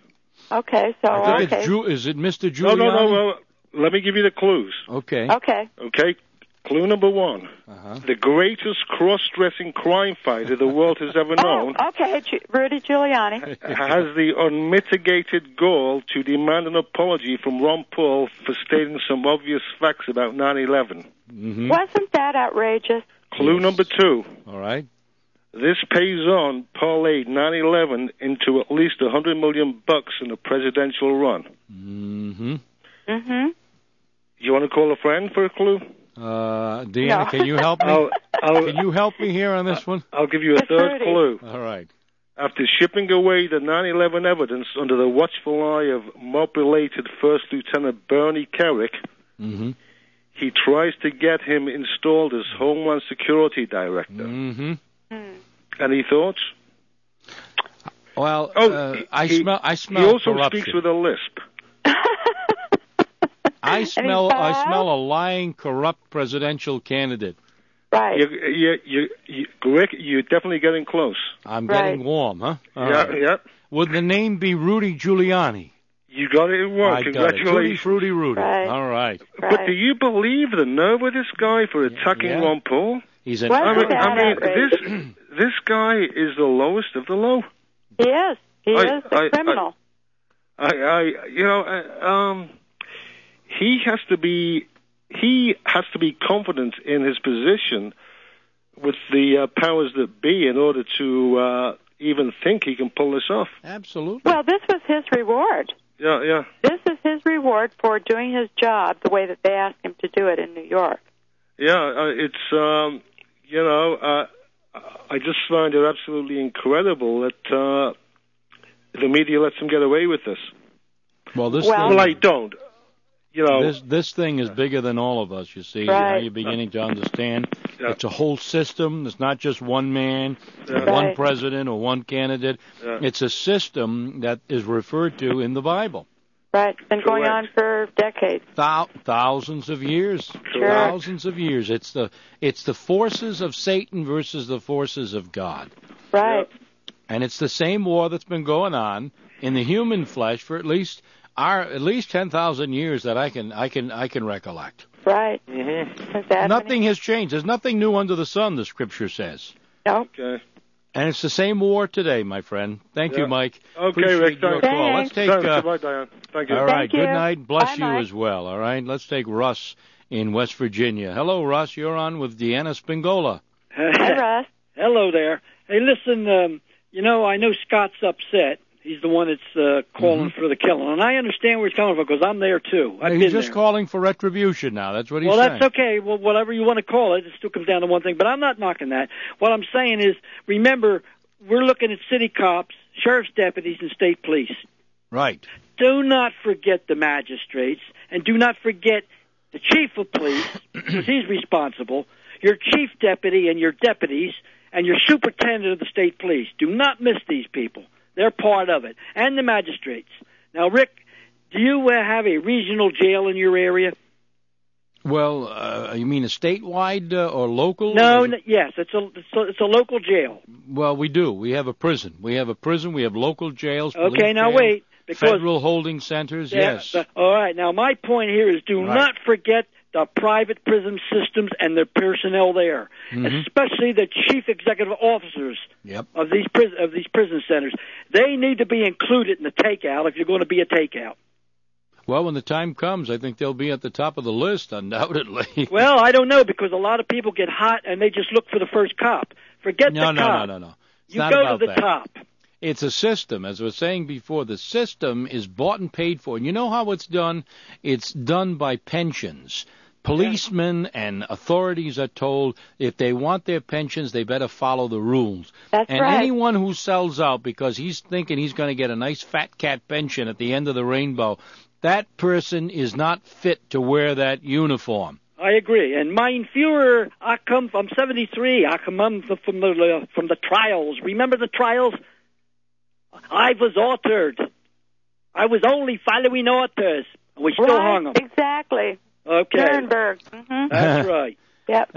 Okay, so I think okay. it's Ju- is it Mister No, Giuliani? no, no, no. Let me give you the clues. Okay. Okay. Okay. Clue number one. Uh-huh. The greatest cross-dressing crime fighter the world has ever known Oh, okay, Ju- Rudy Giuliani. has the unmitigated gall to demand an apology from Ron Paul for stating some obvious facts about nine eleven. Mm-hmm. Wasn't that outrageous? Clue Yes. number two. All right. This Payson parlayed nine eleven into at least one hundred million bucks in a presidential run. Mm-hmm. Mm-hmm. You want to call a friend for a clue? Uh, Deanna, No. can you help me? I'll, I'll, Can you help me here on this one? I'll give you a It's third Rudy. clue. All right. After shipping away the nine eleven evidence under the watchful eye of mob-related First Lieutenant Bernie Kerrick, Mm-hmm. he tries to get him installed as Homeland Security Director. Mm-hmm. Any thoughts? Well, Oh, uh, he- I he- smell. I He smell also corruption. speaks with a lisp. I smell. I bad? smell a lying, corrupt presidential candidate. Right. You, you, you, you, Rick, you're definitely getting close. I'm Right. getting warm, huh? All yeah, right. yeah. Would the name be Rudy Giuliani? You got it wrong. I got it. Tutti Congratulations. Fruity Rudy. Right. All right. Right. But do you believe the nerve of this guy for attacking Yeah. Ron Paul? He's an. What? I mean, that I mean outrageous? this this guy is the lowest of the low. He is. He I- is a I- criminal. I, I, you know, uh, um, he has to be he has to be confident in his position with the uh, powers that be in order to uh, even think he can pull this off. Absolutely. Well, this was his reward. Yeah, yeah. This is his reward for doing his job the way that they asked him to do it in New York. Yeah, uh, it's, um, you know, uh, I just find it absolutely incredible that uh, the media lets him get away with this. Well, this. Well- thing, Well, I don't. You know, This this thing is bigger than all of us. You see, Right. now you're beginning to understand. Yeah. It's a whole system. It's not just one man, Yeah. or one Right. president, or one candidate. Yeah. It's a system that is referred to in the Bible. Right. It's been going on Correct. for decades. Thou- thousands of years, Sure. thousands of years. It's the it's the forces of Satan versus the forces of God, Right. and it's the same war that's been going on in the human flesh for at least our at least ten thousand years that I can I can I can recollect. Right. Mm-hmm. Is that Nothing has changed. There's nothing new under the sun, the Scripture says. No. Okay. And it's the same war today, my friend. Thank Yeah. you, Mike. Okay, Appreciate Rick, your thanks. call. Let's take. Thanks. Uh, Goodbye, Diane. Thank you. all right. Thank you. Good night. Bless Bye, you Mike. as well. All right. Let's take Russ in West Virginia. Hello, Russ. You're on with Deanna Spingola. Hi, Russ. Hello there. Hey, listen, um, you know, I know Scott's upset. He's the one that's uh, calling Mm-hmm. for the killing. And I understand where he's coming from because I'm there, too. I've He's been just there. calling for retribution now. That's what he's Well, saying. that's okay. Well, whatever you want to call it, it still comes down to one thing. But I'm not knocking that. What I'm saying is, remember, we're looking at city cops, sheriff's deputies, and state police. Right. Do not forget the magistrates, and do not forget the chief of police, because he's responsible, your chief deputy and your deputies, and your superintendent of the state police. Do not miss these people. They're part of it. And the magistrates. Now, Rick, do you uh, have a regional jail in your area? Well, uh, you mean a statewide uh, or local? No, Or is it- n- yes, it's a, it's a it's a local jail. Well, we do. We have a prison. We have a prison. We have local jails. Okay, police now jails, wait, because federal holding centers. Yeah, Yes. but- all right. Now, my point here is do Right. not forget the private prison systems and the personnel there, Mhm. especially the chief executive officers Yep. of these prison of these prison centers. They need to be included in the takeout if you're going to be a takeout. Well, when the time comes, I think they'll be at the top of the list, undoubtedly. Well, I don't know because a lot of people get hot and they just look for the first cop. Forget no, the no, cop. no, no, no. It's You not go about to the that. top. It's a system, as I was saying before. The system is bought and paid for, and you know how it's done? It's done by pensions. Policemen and authorities are told if they want their pensions, they better follow the rules. That's and right. anyone who sells out because he's thinking he's going to get a nice fat cat pension at the end of the rainbow, that person is not fit to wear that uniform. I agree. And mein Führer, I come from seventy-three. I come from the uh, from the trials. Remember the trials? I was altered. I was only following orders. We still right. hung them. Exactly. Okay. Nuremberg. Mm-hmm. That's right. Yep.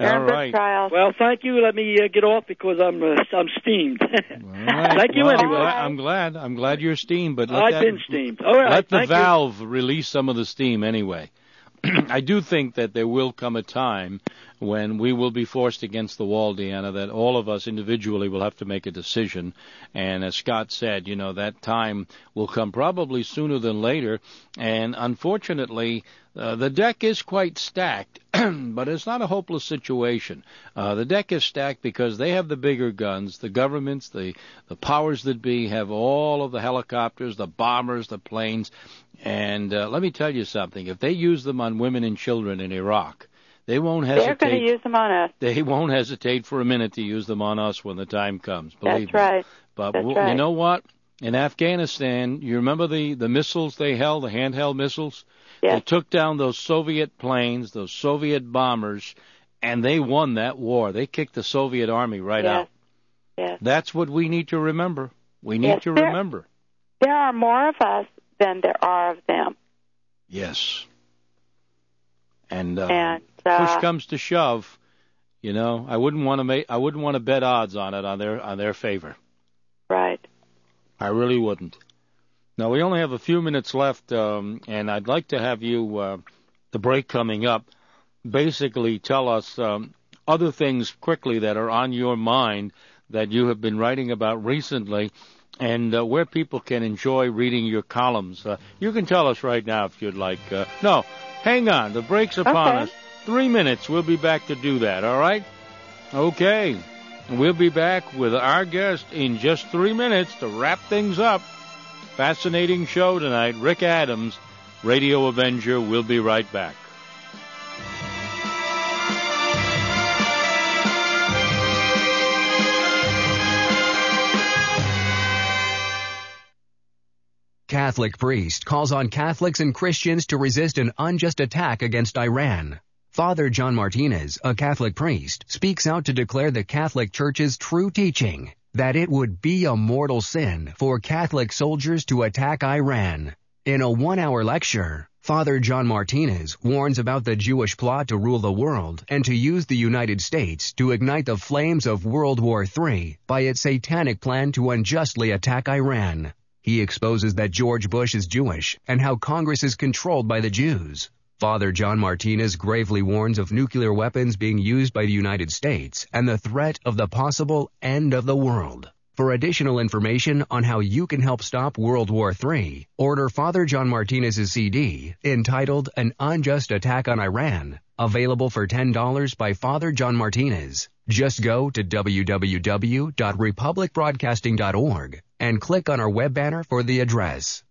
All right. Trials. Well, thank you. Let me uh, get off because I'm uh, I'm steamed. All right. Thank you well, anyway. I'm glad. I'm glad you're steamed, but let I've that, been steamed. All right. let the thank valve you. release some of the steam anyway. I do think that there will come a time when we will be forced against the wall, Deanna, that all of us individually will have to make a decision. And as Scott said, you know, that time will come probably sooner than later. And unfortunately, uh, the deck is quite stacked, but it's not a hopeless situation. Uh, the deck is stacked because they have the bigger guns. The governments, the, the powers that be have all of the helicopters, the bombers, the planes. And uh, let me tell you something. If they use them on women and children in Iraq, they won't hesitate. They're going to use them on us. They won't hesitate for a minute to use them on us when the time comes. Believe That's right. me. But That's w- right. you know what? In Afghanistan, you remember the, the missiles they held, the handheld missiles? Yes. They took down those Soviet planes, those Soviet bombers, and they won that war. They kicked the Soviet army right yes. out. Yes. That's what we need to remember. We need yes, to there, remember. There are more of us than there are of them. Yes. And, uh, and uh, push comes to shove, you know, I wouldn't want to make, I wouldn't want to bet odds on it on their on their favor. Right. I really wouldn't. Now we only have a few minutes left, um, and I'd like to have you, uh, the break coming up, basically tell us um, other things quickly that are on your mind that you have been writing about recently, and uh, where people can enjoy reading your columns. Uh, you can tell us right now if you'd like. Uh, no, hang on. The break's upon okay. us. Three minutes. We'll be back to do that, all right? Okay. We'll be back with our guest in just three minutes to wrap things up. Fascinating show tonight. Rick Adams, Radio Avenger. We'll be right back. Catholic priest calls on Catholics and Christians to resist an unjust attack against Iran. Father John Martinez, a Catholic priest, speaks out to declare the Catholic Church's true teaching that it would be a mortal sin for Catholic soldiers to attack Iran. In a one-hour lecture, Father John Martinez warns about the Jewish plot to rule the world and to use the United States to ignite the flames of World War Three by its satanic plan to unjustly attack Iran. He exposes that George Bush is Jewish and how Congress is controlled by the Jews. Father John Martinez gravely warns of nuclear weapons being used by the United States and the threat of the possible end of the world. For additional information on how you can help stop World War Three, order Father John Martinez's C D entitled An Unjust Attack on Iran, available for ten dollars by Father John Martinez. Just go to w w w dot republic broadcasting dot org and click on our web banner for the address.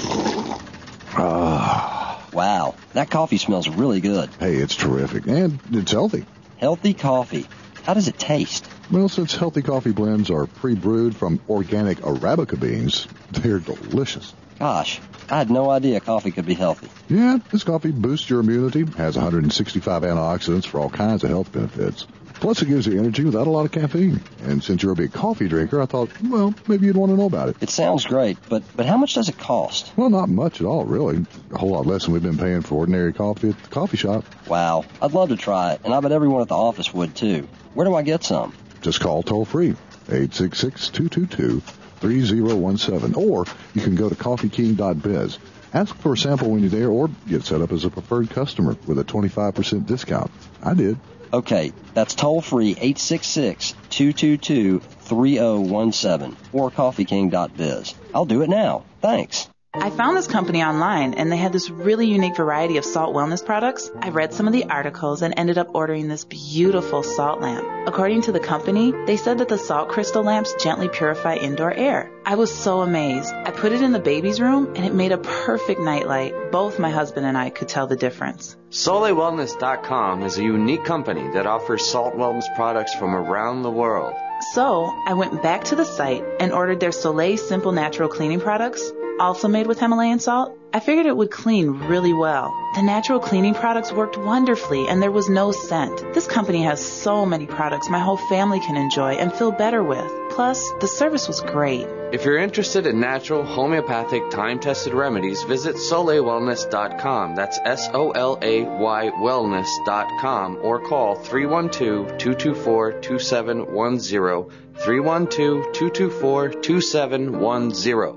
Ah, wow, that coffee smells really good. Hey, it's terrific, and it's healthy. Healthy coffee. How does it taste? Well, since healthy coffee blends are pre-brewed from organic Arabica beans, they're delicious. Gosh, I had no idea coffee could be healthy. Yeah, this coffee boosts your immunity, has one hundred sixty-five antioxidants for all kinds of health benefits. Plus, it gives you energy without a lot of caffeine. And since you're a big coffee drinker, I thought, well, maybe you'd want to know about it. It sounds great, but, but how much does it cost? Well, not much at all, really. A whole lot less than we've been paying for ordinary coffee at the coffee shop. Wow, I'd love to try it, and I bet everyone at the office would, too. Where do I get some? Just call toll-free, eight six six, two two two, three zero one seven, or you can go to coffee king dot biz. Ask for a sample when you're there, or get set up as a preferred customer with a twenty-five percent discount. I did. Okay, that's toll-free, eight six six, two two two, three zero one seven, or coffee king dot biz. I'll do it now. Thanks. I found this company online, and they had this really unique variety of salt wellness products. I read some of the articles and ended up ordering this beautiful salt lamp. According to the company, they said that the salt crystal lamps gently purify indoor air. I was so amazed. I put it in the baby's room, and it made a perfect nightlight. Both my husband and I could tell the difference. Soleil Wellness dot com is a unique company that offers salt wellness products from around the world. So, I went back to the site and ordered their Soleil Simple Natural Cleaning products, also made with Himalayan salt. I figured it would clean really well. The natural cleaning products worked wonderfully, and there was no scent. This company has so many products my whole family can enjoy and feel better with. Plus, the service was great. If you're interested in natural, homeopathic, time-tested remedies, visit Soleil Wellness dot com. That's S O L A Y wellness dot com, or call three one two, two two four, two seven one zero, three one two, two two four, two seven one zero.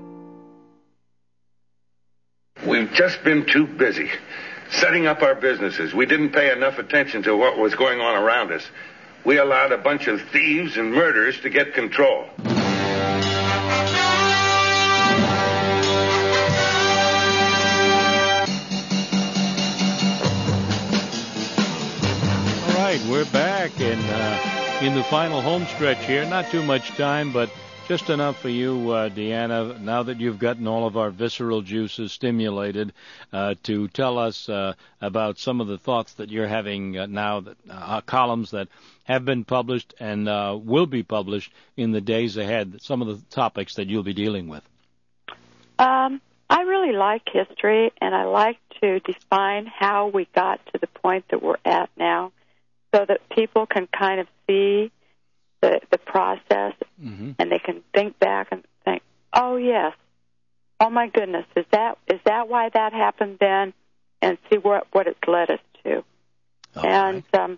We've just been too busy setting up our businesses. We didn't pay enough attention to what was going on around us. We allowed a bunch of thieves and murderers to get control. All right, we're back in, uh, in the final home stretch here. Not too much time, but just enough for you, uh, Deanna, now that you've gotten all of our visceral juices stimulated, uh, to tell us uh, about some of the thoughts that you're having uh, now, that uh, columns that have been published and uh, will be published in the days ahead, some of the topics that you'll be dealing with. Um, I really like history, and I like to define how we got to the point that we're at now so that people can kind of see the, the process, mm-hmm. and they can think back and think, oh, yes, oh, my goodness, is that is that why that happened then, and see what, what it's led us to. Okay. And um,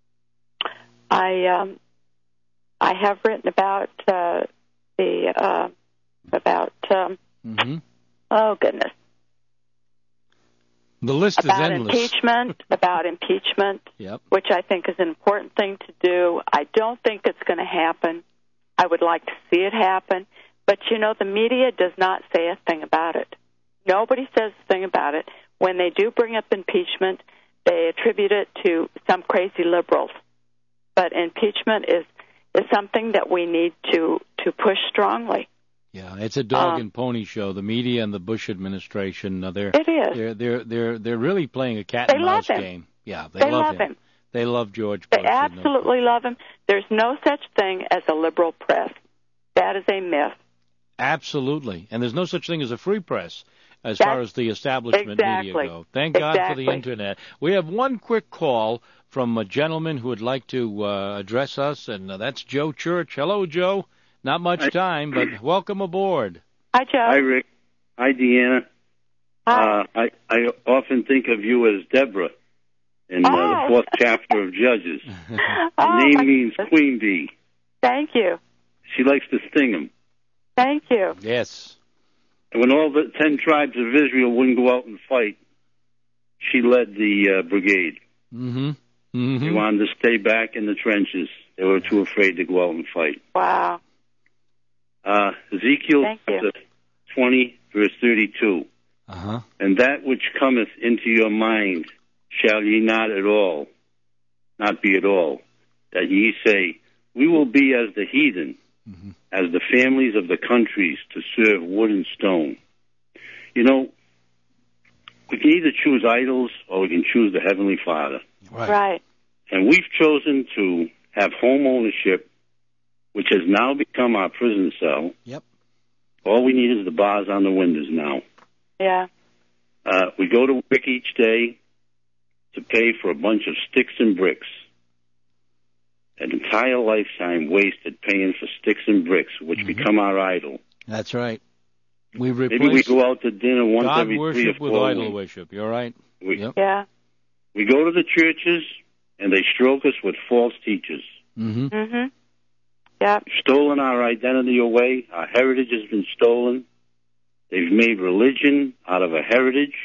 I um, I have written about uh, the, uh, about, um, mm-hmm. oh, goodness. The list about is endless. Impeachment, about impeachment, yep. which I think is an important thing to do. I don't think it's going to happen. I would like to see it happen. But, you know, the media does not say a thing about it. Nobody says a thing about it. When they do bring up impeachment, they attribute it to some crazy liberals. But impeachment is, is something that we need to, to push strongly. Yeah, it's a dog um, and pony show. The media and the Bush administration, uh, they're, it is. they're they're they're they're really playing a cat they and mouse love him. game. Yeah, they, they love, love him. him. They love George They Bush. absolutely no love him. There's no such thing as a liberal press. That is a myth. Absolutely, and there's no such thing as a free press as That's, far as the establishment exactly. media go. Thank God exactly. for the Internet. We have one quick call from a gentleman who would like to uh, address us, and uh, that's Joe Church. Hello, Joe. Not much Hi. time, but welcome aboard. Hi, Joe. Hi, Rick. Hi, Deanna. Hi. Uh, I, I often think of you as Deborah in uh, oh. the fourth chapter of Judges. Her oh, name means Queen Bee. Thank you. She likes to sting them. Thank you. Yes. And when all the ten tribes of Israel wouldn't go out and fight, she led the uh, brigade. Mm-hmm. Mm-hmm. They wanted to stay back in the trenches. They were too afraid to go out and fight. Wow. Uh, Ezekiel twenty, verse thirty-two. Uh-huh. And that which cometh into your mind shall ye not at all, not be at all, that ye say, we will be as the heathen, mm-hmm. as the families of the countries to serve wood and stone. You know, we can either choose idols or we can choose the Heavenly Father. Right. Right. And we've chosen to have home ownership, which has now become our prison cell. Yep. All we need is the bars on the windows now. Yeah. Uh, we go to work each day to pay for a bunch of sticks and bricks. An entire lifetime wasted paying for sticks and bricks, which mm-hmm. become our idol. That's right. We replace Maybe we go out to dinner once God every worship three or four with idol weeks. worship. You're right. We, yep. Yeah. We go to the churches, and they stroke us with false teachers. Mm-hmm. Mm-hmm. Yeah. Stolen our identity away. Our heritage has been stolen. They've made religion out of a heritage.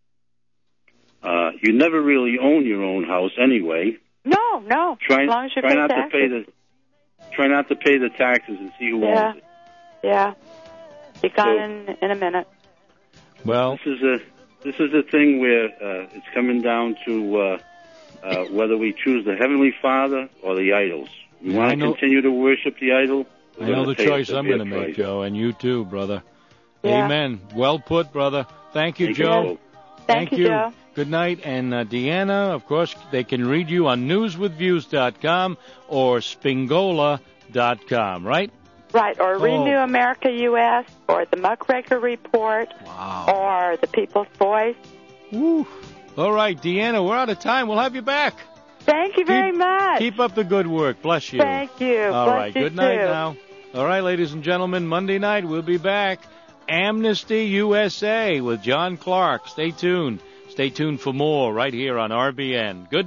Uh, you never really own your own house anyway. No, no. Try, as long as you try pay not taxes. to pay the try not to pay the taxes and see who yeah. owns it. Yeah. Be gone So, in, in a minute. Well, this is a this is a thing where uh, it's coming down to uh, uh, whether we choose the Heavenly Father or the idols. We Yeah, want I to know- continue to worship the idol. I know the choice I'm going to make, Joe, and you too, brother. Yeah. Amen. Well put, brother. Thank you, Thank Joe. you. Thank you, Joe. Good night. And uh, Deanna, of course, they can read you on news with views dot com or spingola dot com, right? Right, or Oh. Renew America U S, or the Muckraker Report, wow. or the People's Voice. Woo. All right, Deanna, we're out of time. We'll have you back. Thank you very keep, much. Keep up the good work. Bless you. Thank you. All Bless right, you good night too. now. All right, ladies and gentlemen, Monday night we'll be back. Amnesty U S A with John Clark. Stay tuned. Stay tuned for more right here on R B N. Good